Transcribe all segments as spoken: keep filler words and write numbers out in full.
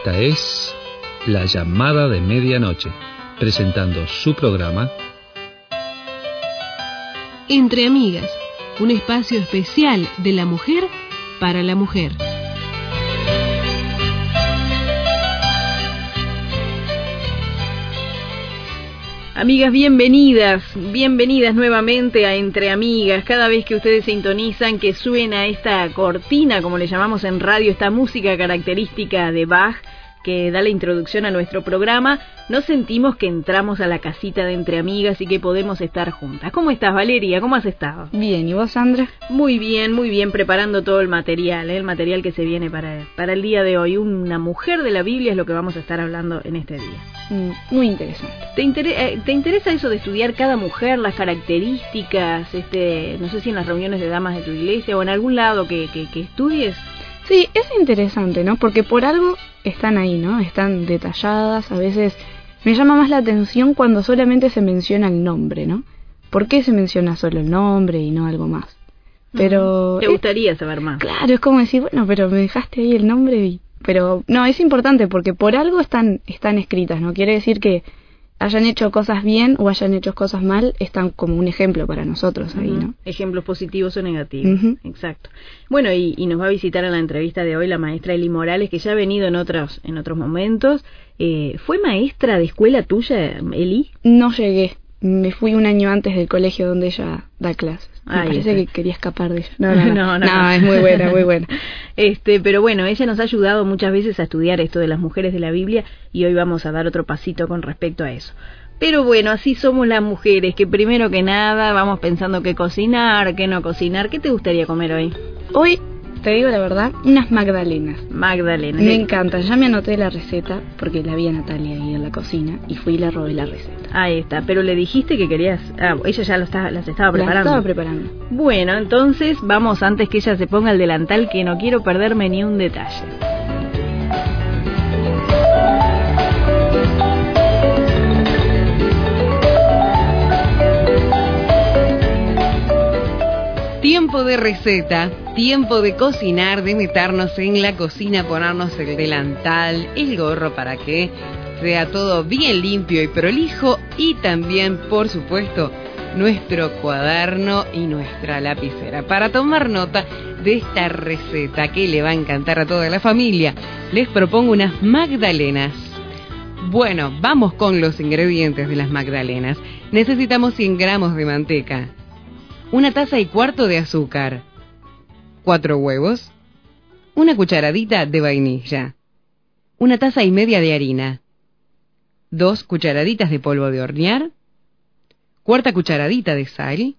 Esta es La Llamada de Medianoche, presentando su programa Entre Amigas, un espacio especial de la mujer para la mujer. Amigas, bienvenidas, bienvenidas nuevamente a Entre Amigas. Cada vez que ustedes sintonizan que suena esta cortina, como le llamamos en radio, esta música característica de Bach, que da la introducción a nuestro programa, nos sentimos que entramos a la casita de Entre Amigas y que podemos estar juntas. ¿Cómo estás, Valeria? ¿Cómo has estado? Bien, ¿y vos, Sandra? Muy bien, muy bien, preparando todo el material, ¿eh? el material que se viene para, para el día de hoy. Una mujer de la Biblia es lo que vamos a estar hablando en este día. Mm, muy interesante. ¿Te, inter- ¿Te interesa eso de estudiar cada mujer, las características, este, no sé si en las reuniones de damas de tu iglesia o en algún lado que, que, que estudies? Sí, es interesante, ¿no? Porque por algo están ahí, ¿no? Están detalladas. A veces me llama más la atención cuando solamente se menciona el nombre, ¿no? ¿Por qué se menciona solo el nombre y no algo más? Pero ¿te gustaría saber más? Claro, es como decir, bueno, pero me dejaste ahí el nombre y... Pero no, es importante porque por algo están, están escritas, ¿no? Quiere decir que hayan hecho cosas bien o hayan hecho cosas mal, están como un ejemplo para nosotros ahí, ¿no? Ejemplos positivos o negativos, uh-huh. Exacto. Bueno, y, y nos va a visitar en la entrevista de hoy la maestra Eli Morales, que ya ha venido en otros, en otros momentos. Eh, ¿Fue maestra de escuela tuya, Eli? No llegué. Me fui un año antes del colegio donde ella da clases. Me Ahí parece está. que quería escapar de ella. No, no, no, no, no, no, no. Es muy buena, muy buena. Este, pero bueno, ella nos ha ayudado muchas veces a estudiar esto de las mujeres de la Biblia y hoy vamos a dar otro pasito con respecto a eso. Pero bueno, así somos las mujeres, que primero que nada vamos pensando qué cocinar, qué no cocinar. ¿Qué te gustaría comer hoy? Hoy, te digo la verdad, unas magdalenas. Magdalenas. Me encantan. Ya me anoté la receta porque la vi a Natalia ahí en la cocina y fui y le robé la receta. Ahí está, pero le dijiste que querías... Ah, ella ya lo está, las estaba preparando. Las estaba preparando. Bueno, entonces vamos antes que ella se ponga el delantal, que no quiero perderme ni un detalle. Tiempo de receta, tiempo de cocinar, de meternos en la cocina, ponernos el delantal, el gorro para que sea todo bien limpio y prolijo, y también, por supuesto, nuestro cuaderno y nuestra lapicera para tomar nota de esta receta que le va a encantar a toda la familia. Les propongo unas magdalenas. Bueno, vamos con los ingredientes de las magdalenas. Necesitamos cien gramos de manteca, una taza y cuarto de azúcar, cuatro huevos, una cucharadita de vainilla, una taza y media de harina, dos cucharaditas de polvo de hornear, cuarta cucharadita de sal,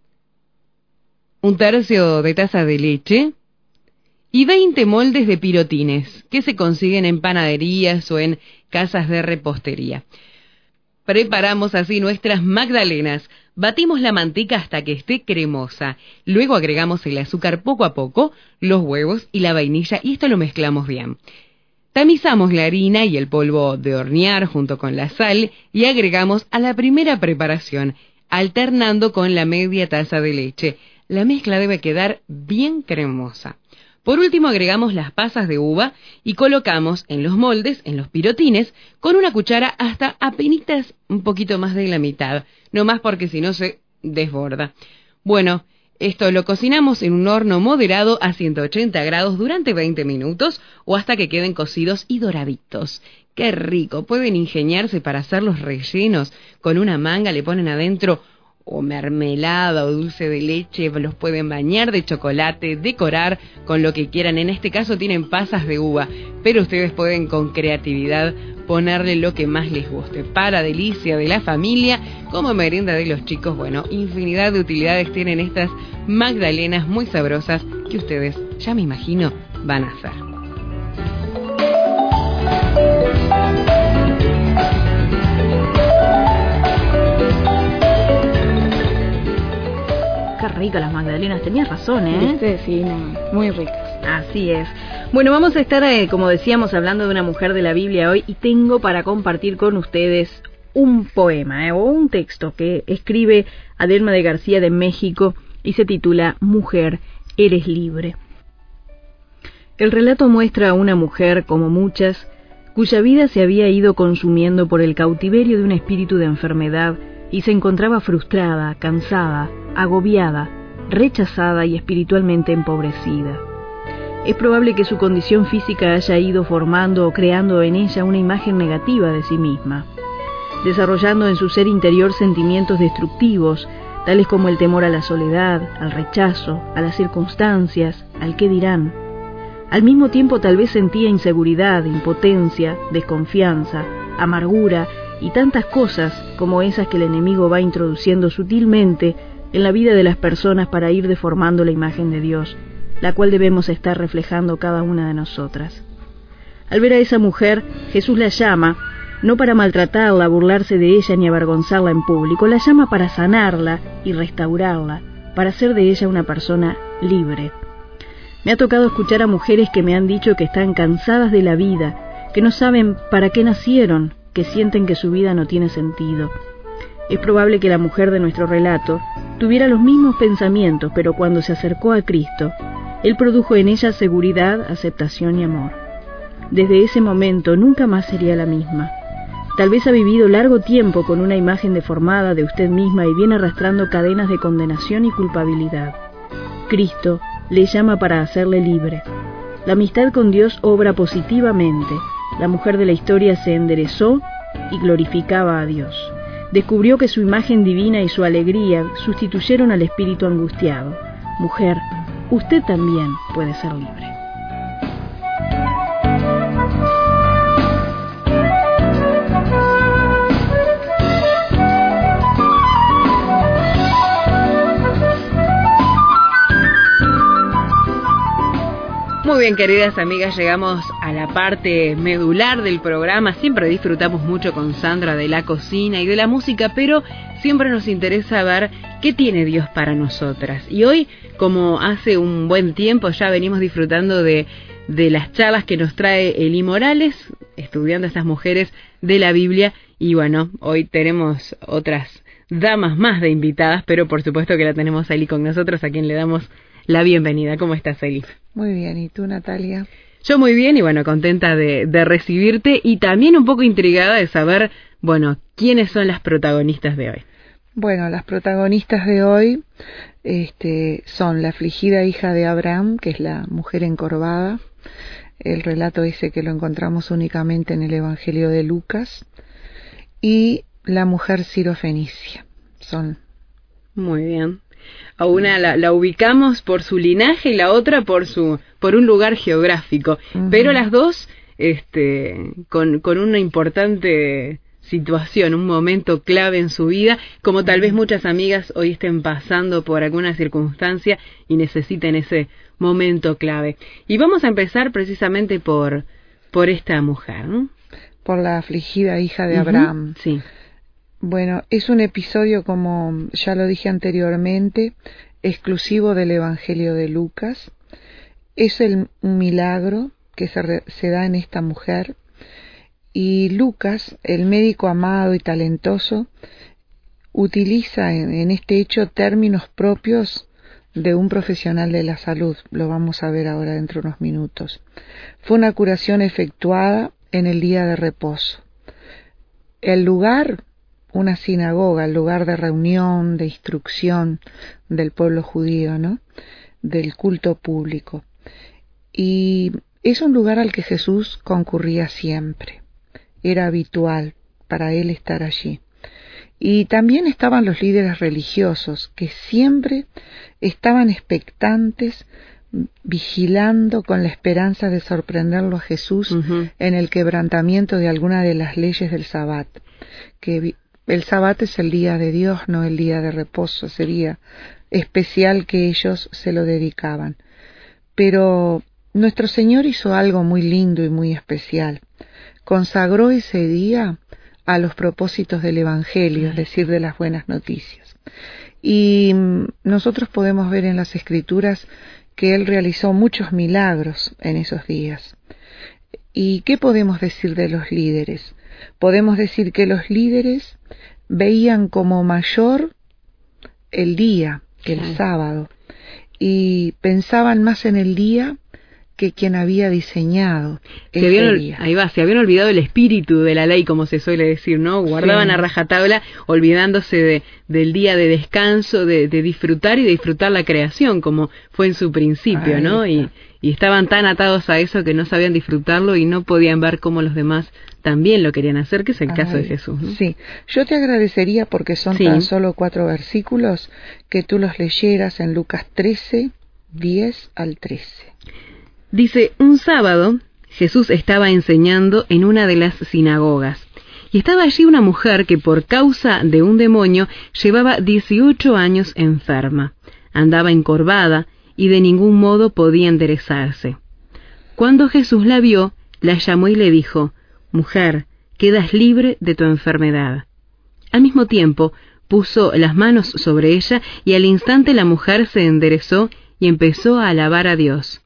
un tercio de taza de leche y veinte moldes de pirotines que se consiguen en panaderías o en casas de repostería. Preparamos así nuestras magdalenas. Batimos la manteca hasta que esté cremosa. Luego agregamos el azúcar poco a poco, los huevos y la vainilla y esto lo mezclamos bien. Tamizamos la harina y el polvo de hornear junto con la sal y agregamos a la primera preparación, alternando con la media taza de leche. La mezcla debe quedar bien cremosa. Por último agregamos las pasas de uva y colocamos en los moldes, en los pirotines, con una cuchara hasta apenitas un poquito más de la mitad, no más porque si no se desborda. Bueno, esto lo cocinamos en un horno moderado a ciento ochenta grados durante veinte minutos o hasta que queden cocidos y doraditos. ¡Qué rico! Pueden ingeniarse para hacer los rellenos. Con una manga le ponen adentro o mermelada o dulce de leche, los pueden bañar de chocolate, decorar con lo que quieran. En este caso tienen pasas de uva, pero ustedes pueden con creatividad ponerle lo que más les guste. Para delicia de la familia, como merienda de los chicos, bueno, infinidad de utilidades tienen estas magdalenas muy sabrosas que ustedes, ya me imagino, van a hacer. Qué ricas las magdalenas, tenías razón, ¿eh? ¿Viste? Sí, no, muy ricas. Así es. Bueno, vamos a estar, eh, como decíamos, hablando de una mujer de la Biblia hoy y tengo para compartir con ustedes un poema eh, o un texto que escribe Adelma de García de México y se titula Mujer, eres libre. El relato muestra a una mujer, como muchas, cuya vida se había ido consumiendo por el cautiverio de un espíritu de enfermedad y se encontraba frustrada, cansada, agobiada, rechazada y espiritualmente empobrecida. Es probable que su condición física haya ido formando o creando en ella una imagen negativa de sí misma, desarrollando en su ser interior sentimientos destructivos, tales como el temor a la soledad, al rechazo, a las circunstancias, al qué dirán. Al mismo tiempo tal vez sentía inseguridad, impotencia, desconfianza, amargura y tantas cosas como esas que el enemigo va introduciendo sutilmente en la vida de las personas para ir deformando la imagen de Dios, la cual debemos estar reflejando cada una de nosotras. Al ver a esa mujer, Jesús la llama, no para maltratarla, burlarse de ella ni avergonzarla en público, la llama para sanarla y restaurarla, para hacer de ella una persona libre. Me ha tocado escuchar a mujeres que me han dicho que están cansadas de la vida, que no saben para qué nacieron, que sienten que su vida no tiene sentido. Es probable que la mujer de nuestro relato tuviera los mismos pensamientos, pero cuando se acercó a Cristo, Él produjo en ella seguridad, aceptación y amor. Desde ese momento nunca más sería la misma. Tal vez ha vivido largo tiempo con una imagen deformada de usted misma y viene arrastrando cadenas de condenación y culpabilidad. Cristo le llama para hacerle libre. La amistad con Dios obra positivamente. La mujer de la historia se enderezó y glorificaba a Dios. Descubrió que su imagen divina y su alegría sustituyeron al espíritu angustiado. Mujer, usted también puede ser libre. Muy bien, queridas amigas, llegamos a la parte medular del programa. Siempre disfrutamos mucho con Sandra de la cocina y de la música, pero siempre nos interesa ver qué tiene Dios para nosotras. Y hoy, como hace un buen tiempo ya venimos disfrutando de, de las charlas que nos trae Eli Morales, estudiando a estas mujeres de la Biblia, y bueno, hoy tenemos otras damas más de invitadas, pero por supuesto que la tenemos a Eli con nosotros, a quien le damos la bienvenida. ¿Cómo estás, Eli? Muy bien, ¿y tú, Natalia? Yo muy bien y bueno, contenta de, de recibirte y también un poco intrigada de saber, bueno, quiénes son las protagonistas de hoy. Bueno, las protagonistas de hoy este, son la afligida hija de Abraham, que es la mujer encorvada. El relato dice que lo encontramos únicamente en el Evangelio de Lucas. Y la mujer sirofenicia. Son. Muy bien. A una la, la ubicamos por su linaje y la otra por su por un lugar geográfico, uh-huh. Pero las dos este con con una importante situación, un momento clave en su vida, como tal vez muchas amigas hoy estén pasando por alguna circunstancia y necesiten ese momento clave. Y vamos a empezar precisamente por por esta mujer, ¿no? Por la afligida hija de uh-huh. Abraham. Sí. Bueno, es un episodio, como ya lo dije anteriormente, exclusivo del Evangelio de Lucas. Es el, un milagro que se, re, se da en esta mujer. Y Lucas, el médico amado y talentoso, utiliza en, en este hecho términos propios de un profesional de la salud. Lo vamos a ver ahora dentro de unos minutos. Fue una curación efectuada en el día de reposo. El lugar, una sinagoga, el lugar de reunión, de instrucción del pueblo judío, ¿no? Del culto público. Y es un lugar al que Jesús concurría siempre. Era habitual para él estar allí. Y también estaban los líderes religiosos, que siempre estaban expectantes, vigilando con la esperanza de sorprenderlo a Jesús uh-huh. en el quebrantamiento de alguna de las leyes del Sabbat, que el Sabbat es el día de Dios, no el día de reposo, ese día especial que ellos se lo dedicaban. Pero nuestro Señor hizo algo muy lindo y muy especial. Consagró ese día a los propósitos del Evangelio, es decir, de las buenas noticias. Y nosotros podemos ver en las Escrituras que Él realizó muchos milagros en esos días. ¿Y qué podemos decir de los líderes? Podemos decir que los líderes veían como mayor el día que el sábado y pensaban más en el día que quien había diseñado se habían, día. Ahí va, se habían olvidado el espíritu de la ley, como se suele decir, ¿no? Guardaban sí. a rajatabla, olvidándose de, del día de descanso, de, de disfrutar y de disfrutar la creación, como fue en su principio, ahí ¿no? Y, y estaban tan atados a eso que no sabían disfrutarlo y no podían ver cómo los demás también lo querían hacer, que es el Ay, caso de Jesús, ¿no? Sí, yo te agradecería, porque son sí. tan solo cuatro versículos, que tú los leyeras en Lucas trece, diez al trece. Dice, un sábado Jesús estaba enseñando en una de las sinagogas, y estaba allí una mujer que por causa de un demonio llevaba dieciocho años enferma, andaba encorvada y de ningún modo podía enderezarse. Cuando Jesús la vio, la llamó y le dijo, «Mujer, quedas libre de tu enfermedad». Al mismo tiempo, puso las manos sobre ella y al instante la mujer se enderezó y empezó a alabar a Dios.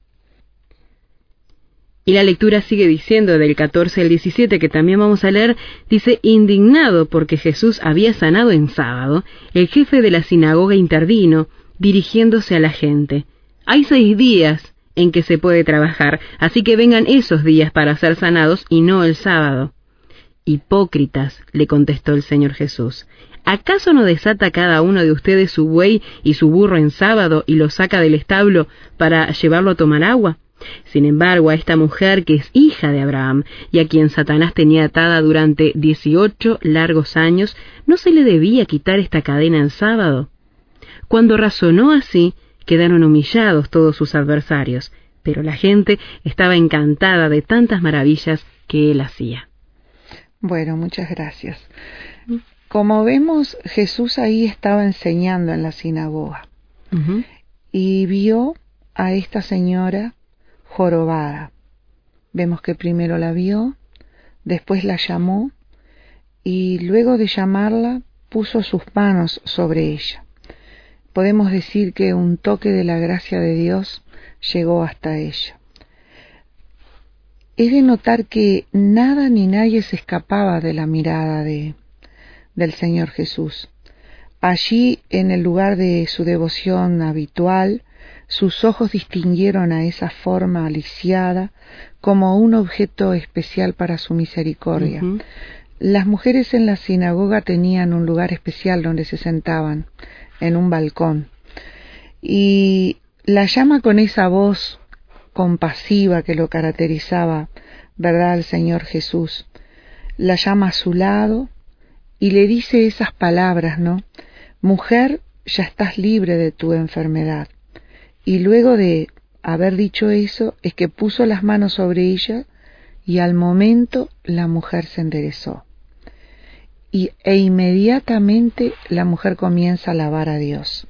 Y la lectura sigue diciendo del catorce al diecisiete, que también vamos a leer, dice, indignado porque Jesús había sanado en sábado, el jefe de la sinagoga intervino, dirigiéndose a la gente. Hay seis días en que se puede trabajar, así que vengan esos días para ser sanados y no el sábado. Hipócritas, le contestó el Señor Jesús, ¿acaso no desata cada uno de ustedes su buey y su burro en sábado y lo saca del establo para llevarlo a tomar agua? Sin embargo, a esta mujer que es hija de Abraham y a quien Satanás tenía atada durante dieciocho largos años, ¿no se le debía quitar esta cadena en sábado? Cuando razonó así, quedaron humillados todos sus adversarios, pero la gente estaba encantada de tantas maravillas que él hacía. Bueno, muchas gracias. Como vemos, Jesús ahí estaba enseñando en la sinagoga uh-huh. y vio a esta señora jorobada. Vemos que primero la vio, después la llamó y luego de llamarla puso sus manos sobre ella. Podemos decir que un toque de la gracia de Dios llegó hasta ella. Es de notar que nada ni nadie se escapaba de la mirada de, del Señor Jesús. Allí, en el lugar de su devoción habitual, sus ojos distinguieron a esa forma aliciada como un objeto especial para su misericordia. Uh-huh. Las mujeres en la sinagoga tenían un lugar especial donde se sentaban, en un balcón, y la llama con esa voz compasiva que lo caracterizaba, ¿verdad?, al Señor Jesús. La llama a su lado y le dice esas palabras, ¿no? Mujer, ya estás libre de tu enfermedad. Y luego de haber dicho eso, es que puso las manos sobre ella y al momento la mujer se enderezó. Y, e inmediatamente la mujer comienza a alabar a Dios.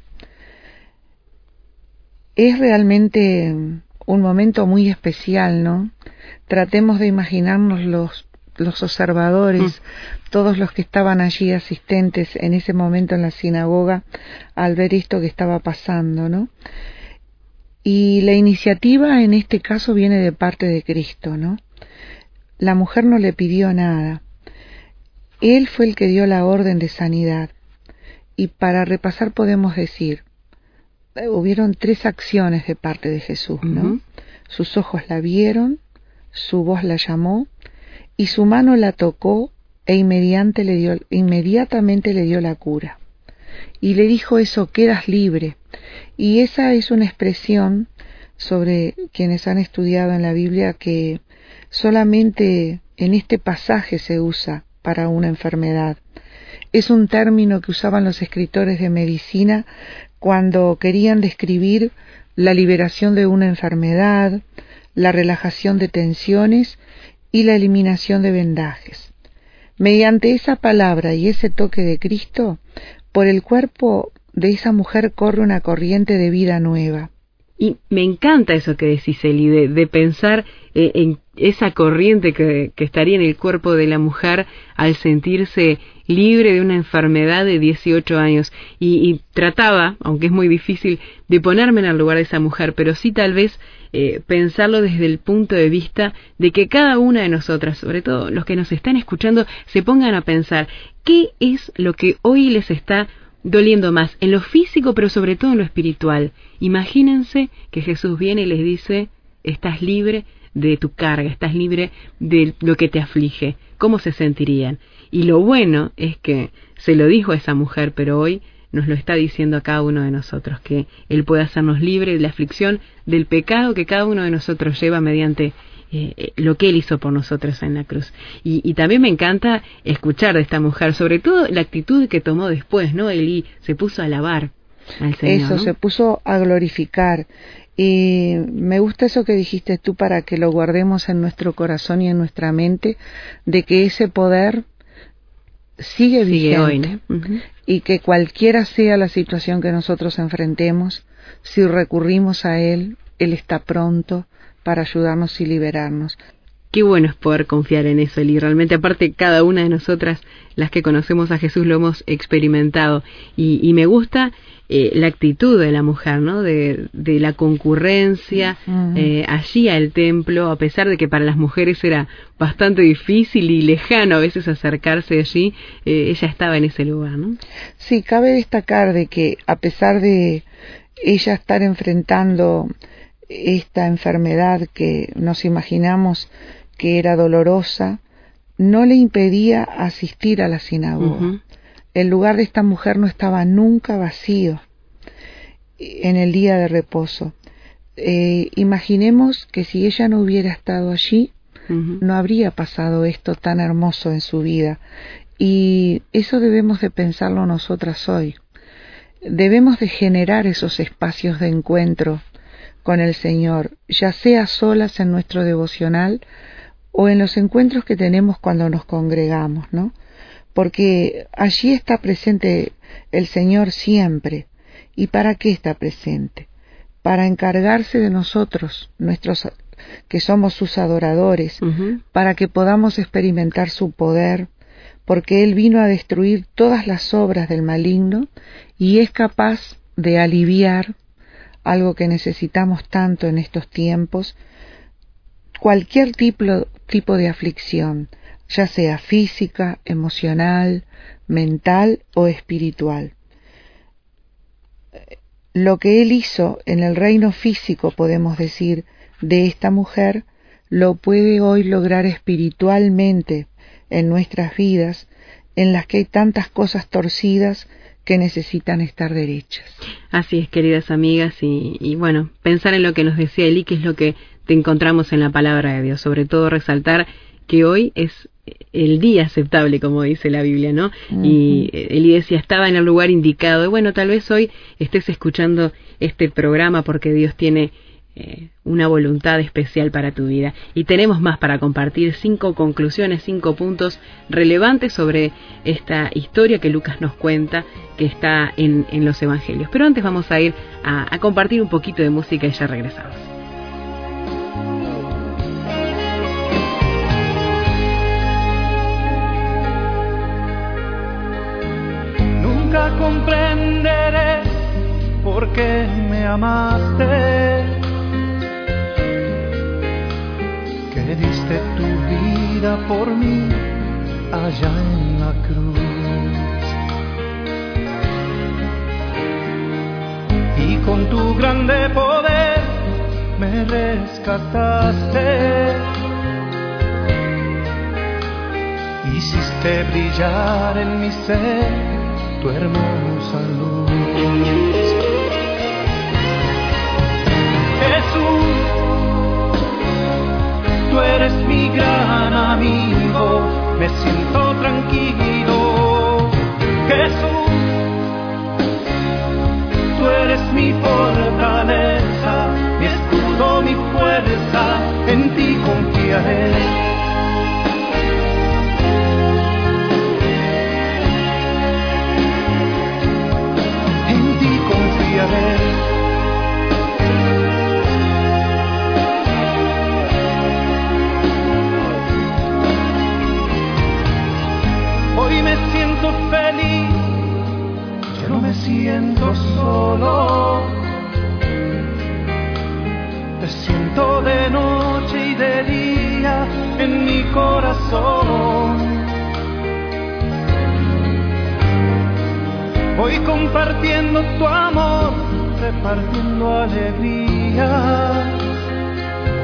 Es realmente un momento muy especial, ¿no? Tratemos de imaginarnos los, los observadores, mm. todos los que estaban allí asistentes en ese momento en la sinagoga, al ver esto que estaba pasando, ¿no? Y la iniciativa en este caso viene de parte de Cristo, ¿no? La mujer no le pidió nada. Él fue el que dio la orden de sanidad. Y para repasar podemos decir, hubieron tres acciones de parte de Jesús, ¿no? Uh-huh. Sus ojos la vieron, su voz la llamó, y su mano la tocó e inmediatamente le dio, inmediatamente le dio la cura. Y le dijo eso, quedas libre. Y esa es una expresión sobre quienes han estudiado en la Biblia que solamente en este pasaje se usa para una enfermedad. Es un término que usaban los escritores de medicina cuando querían describir la liberación de una enfermedad, la relajación de tensiones y la eliminación de vendajes. Mediante esa palabra y ese toque de Cristo, por el cuerpo de esa mujer corre una corriente de vida nueva. Y me encanta eso que decís, Eli, de, de pensar eh, en esa corriente que, que estaría en el cuerpo de la mujer al sentirse libre de una enfermedad de dieciocho años. Y, y trataba, aunque es muy difícil, de ponerme en el lugar de esa mujer, pero sí tal vez eh, pensarlo desde el punto de vista de que cada una de nosotras, sobre todo los que nos están escuchando, se pongan a pensar qué es lo que hoy les está doliendo más, en lo físico, pero sobre todo en lo espiritual. Imagínense que Jesús viene y les dice, estás libre de tu carga, estás libre de lo que te aflige. ¿Cómo se sentirían? Y lo bueno es que se lo dijo a esa mujer, pero hoy nos lo está diciendo a cada uno de nosotros, que Él puede hacernos libres de la aflicción, del pecado que cada uno de nosotros lleva mediante eh, lo que Él hizo por nosotros en la cruz. Y, y también me encanta escuchar de esta mujer, sobre todo la actitud que tomó después, ¿no? Él se puso a alabar al Señor, Eso, ¿no? se puso a glorificar. Y me gusta eso que dijiste tú, para que lo guardemos en nuestro corazón y en nuestra mente, de que ese poder sigue, sigue vigente hoy, ¿no? Uh-huh. Y que cualquiera sea la situación que nosotros enfrentemos, si recurrimos a Él, Él está pronto para ayudarnos y liberarnos. Qué bueno es poder confiar en eso, Eli. Realmente, aparte, cada una de nosotras, las que conocemos a Jesús, lo hemos experimentado. Y, y me gusta eh, la actitud de la mujer, ¿no? De, de la concurrencia uh-huh. eh, allí al templo, a pesar de que para las mujeres era bastante difícil y lejano a veces acercarse allí, eh, ella estaba en ese lugar, ¿no? Sí, cabe destacar de que a pesar de ella estar enfrentando esta enfermedad que nos imaginamos que era dolorosa, no le impedía asistir a la sinagoga. Uh-huh. El lugar de esta mujer no estaba nunca vacío en el día de reposo. Eh, imaginemos que si ella no hubiera estado allí, uh-huh. no habría pasado esto tan hermoso en su vida. Y eso debemos de pensarlo nosotras hoy. Debemos de generar esos espacios de encuentro con el Señor, ya sea solas en nuestro devocional o en los encuentros que tenemos cuando nos congregamos, ¿no? Porque allí está presente el Señor siempre. ¿Y para qué está presente? Para encargarse de nosotros, nuestros que somos sus adoradores, uh-huh. para que podamos experimentar su poder, porque Él vino a destruir todas las obras del maligno y es capaz de aliviar algo que necesitamos tanto en estos tiempos, cualquier tipo, tipo de aflicción, ya sea física, emocional, mental o espiritual. Lo que Él hizo en el reino físico, podemos decir, de esta mujer, lo puede hoy lograr espiritualmente en nuestras vidas, en las que hay tantas cosas torcidas que necesitan estar derechas. Así es, queridas amigas, y, y bueno, pensar en lo que nos decía Eli, que es lo que te encontramos en la palabra de Dios, sobre todo resaltar que hoy es el día aceptable, como dice la Biblia, ¿no? Uh-huh. Y Eli decía, estaba en el lugar indicado, y bueno, tal vez hoy estés escuchando este programa porque Dios tiene eh, una voluntad especial para tu vida. Y tenemos más para compartir, cinco conclusiones, cinco puntos relevantes sobre esta historia que Lucas nos cuenta, que está en, en los evangelios. Pero antes vamos a ir a, a compartir un poquito de música y ya regresamos. Nunca comprenderé por qué me amaste, que diste tu vida por mí allá en la cruz, y con tu grande poder me rescataste, hiciste brillar en mi ser tu hermosa luz. Jesús, tú eres mi gran amigo, me siento tranquilo. Jesús, tú eres mi fortaleza, mi escudo, mi fuerza, en ti confiaré. Hoy me siento feliz, yo no me siento solo. Te siento de noche y de día en mi corazón. Voy compartiendo tu amor, repartiendo alegría.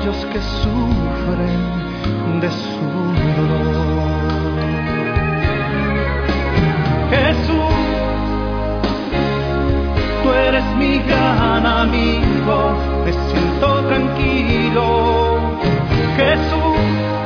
aquellos que sufren de su dolor. Jesús, tú eres mi gran amigo, me siento tranquilo. Jesús,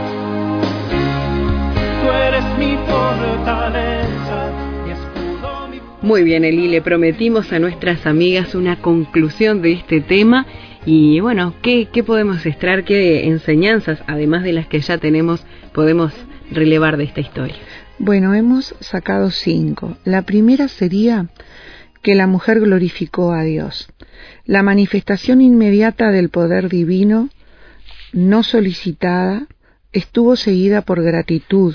tú eres mi fortaleza, mi escudo, mi... Muy bien, Eli, le prometimos a nuestras amigas una conclusión de este tema. Y bueno, ¿qué, qué podemos extraer? ¿Qué enseñanzas, además de las que ya tenemos, podemos relevar de esta historia? Bueno, hemos sacado cinco. La primera sería que la mujer glorificó a Dios. La manifestación inmediata del poder divino, no solicitada, estuvo seguida por gratitud.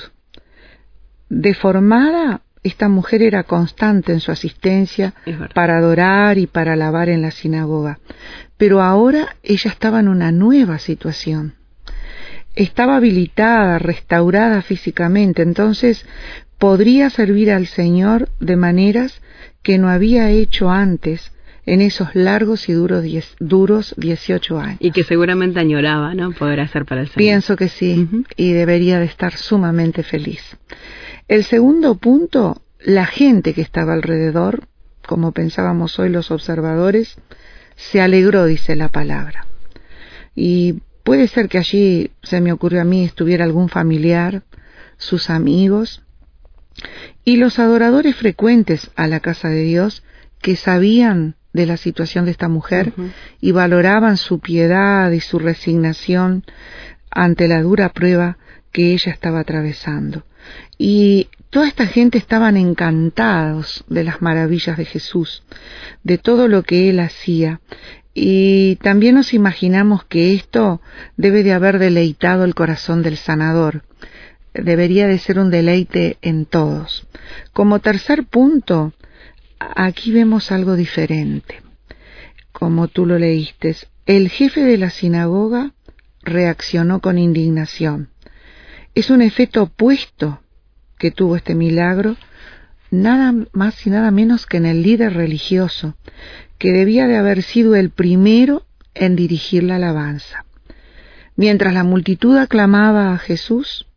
Deformada, esta mujer era constante en su asistencia para adorar y para alabar en la sinagoga. Pero ahora ella estaba en una nueva situación. Estaba habilitada, restaurada físicamente, entonces podría servir al Señor de maneras que no había hecho antes en esos largos y duros, diez, duros dieciocho años. Y que seguramente añoraba, ¿no?, poder hacer para el Señor. Pienso que sí, uh-huh. Y debería de estar sumamente feliz. El segundo punto, la gente que estaba alrededor, como pensábamos hoy los observadores, se alegró, dice la palabra. Y puede ser que allí, se me ocurrió a mí, estuviera algún familiar, sus amigos, y los adoradores frecuentes a la casa de Dios, que sabían de la situación de esta mujer, uh-huh, y valoraban su piedad y su resignación ante la dura prueba que ella estaba atravesando. Y toda esta gente estaban encantados de las maravillas de Jesús, de todo lo que Él hacía. Y también nos imaginamos que esto debe de haber deleitado el corazón del sanador. Debería de ser un deleite en todos. Como tercer punto, aquí vemos algo diferente. Como tú lo leíste, el jefe de la sinagoga reaccionó con indignación. Es un efecto opuesto que tuvo este milagro, nada más y nada menos que en el líder religioso, que debía de haber sido el primero en dirigir la alabanza. Mientras la multitud aclamaba a Jesús,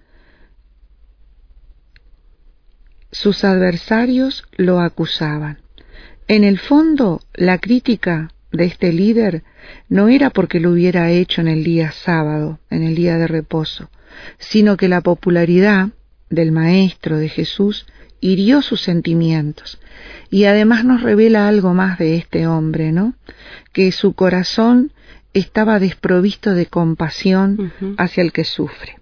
sus adversarios lo acusaban. En el fondo, la crítica de este líder no era porque lo hubiera hecho en el día sábado, en el día de reposo, sino que la popularidad del Maestro, de Jesús, hirió sus sentimientos. Y además nos revela algo más de este hombre, ¿no? Que su corazón estaba desprovisto de compasión uh-huh. hacia el que sufre.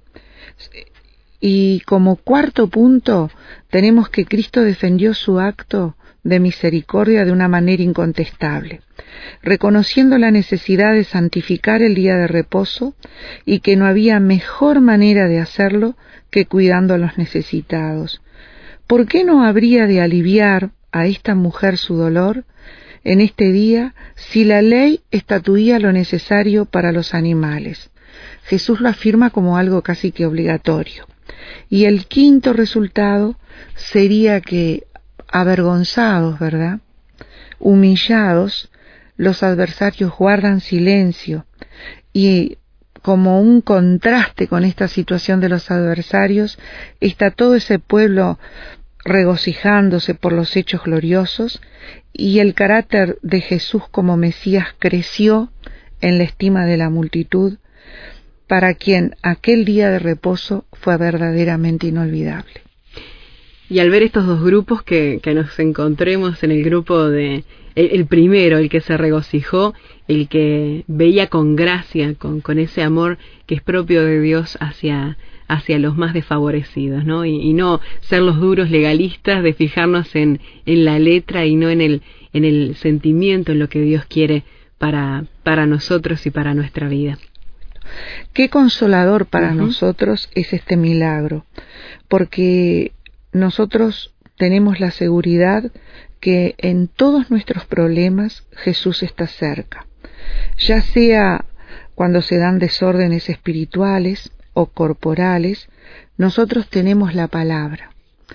Y como cuarto punto, tenemos que Cristo defendió su acto de misericordia de una manera incontestable, reconociendo la necesidad de santificar el día de reposo y que no había mejor manera de hacerlo que cuidando a los necesitados. ¿Por qué no habría de aliviar a esta mujer su dolor en este día si la ley estatuía lo necesario para los animales? Jesús lo afirma como algo casi que obligatorio. Y el quinto resultado sería que, avergonzados, ¿verdad?, humillados, los adversarios guardan silencio, y como un contraste con esta situación de los adversarios, está todo ese pueblo regocijándose por los hechos gloriosos, y el carácter de Jesús como Mesías creció en la estima de la multitud, para quien aquel día de reposo fue verdaderamente inolvidable. Y al ver estos dos grupos, que, que nos encontremos en el grupo de el, el primero, el que se regocijó, el que veía con gracia, con, con ese amor que es propio de Dios hacia, hacia los más desfavorecidos, ¿no? Y, y no ser los duros legalistas de fijarnos en, en la letra y no en el, en el sentimiento, en lo que Dios quiere para, para nosotros y para nuestra vida. Qué consolador para uh-huh. nosotros es este milagro, porque nosotros tenemos la seguridad que en todos nuestros problemas Jesús está cerca, ya sea cuando se dan desórdenes espirituales o corporales. Nosotros tenemos la palabra.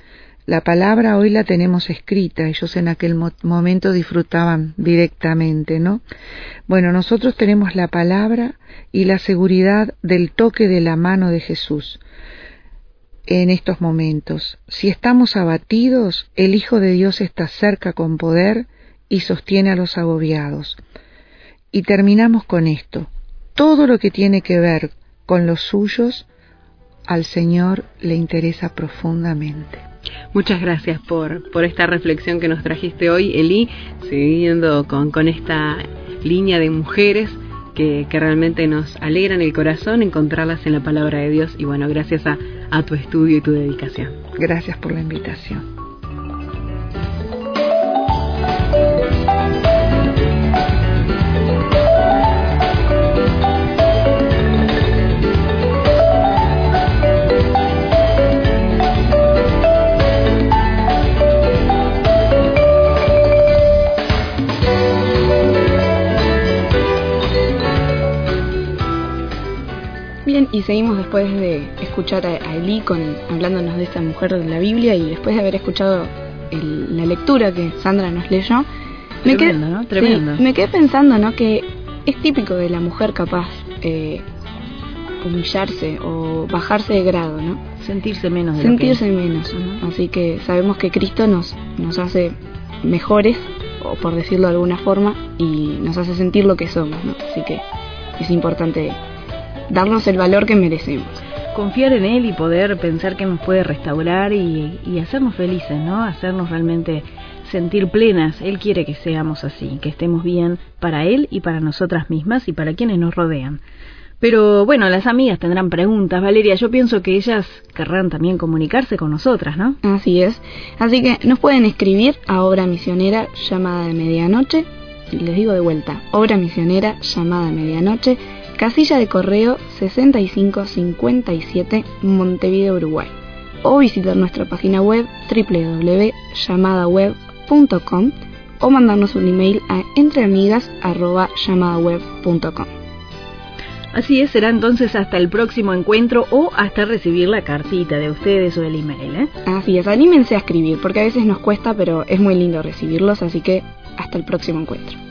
La palabra hoy la tenemos escrita, ellos en aquel mo- momento disfrutaban directamente, ¿no? Bueno, nosotros tenemos la palabra y la seguridad del toque de la mano de Jesús en estos momentos. Si estamos abatidos, el Hijo de Dios está cerca con poder y sostiene a los agobiados. Y terminamos con esto. Todo lo que tiene que ver con los suyos, al Señor le interesa profundamente. Muchas gracias por, por esta reflexión que nos trajiste hoy, Eli, siguiendo con, con esta línea de mujeres que, que realmente nos alegran el corazón encontrarlas en la palabra de Dios. Y bueno, gracias a, a tu estudio y tu dedicación. Gracias por la invitación. Bien, y seguimos después de escuchar a, a Eli con, hablándonos de esta mujer de la Biblia, y después de haber escuchado el, la lectura que Sandra nos leyó, me quedé, Tremendo, ¿no? Tremendo. Sí, me quedé pensando, ¿no?, que es típico de la mujer capaz eh, humillarse o bajarse de grado, ¿no? Sentirse menos de Sentirse lo que... menos. Uh-huh. Así que sabemos que Cristo nos, nos hace mejores, o por decirlo de alguna forma, y nos hace sentir lo que somos, ¿no? Así que es importante darnos el valor que merecemos. Confiar en Él y poder pensar que nos puede restaurar y, y hacernos felices, ¿no? Hacernos realmente sentir plenas. Él quiere que seamos así, que estemos bien para Él y para nosotras mismas y para quienes nos rodean. Pero bueno, las amigas tendrán preguntas, Valeria. Yo pienso que ellas querrán también comunicarse con nosotras, ¿no? Así es. Así que nos pueden escribir a Obra Misionera Llamada de Medianoche. Y les digo de vuelta, Obra Misionera Llamada de Medianoche, casilla de correo sesenta y cinco cincuenta y siete, Montevideo, Uruguay. O visitar nuestra página web doble u doble u doble u punto llamadaweb punto com o mandarnos un email a entreamigas arroba llamadaweb punto com. Así es, será entonces hasta el próximo encuentro o hasta recibir la cartita de ustedes o el email, ¿eh? Así es, anímense a escribir, porque a veces nos cuesta, pero es muy lindo recibirlos, así que hasta el próximo encuentro.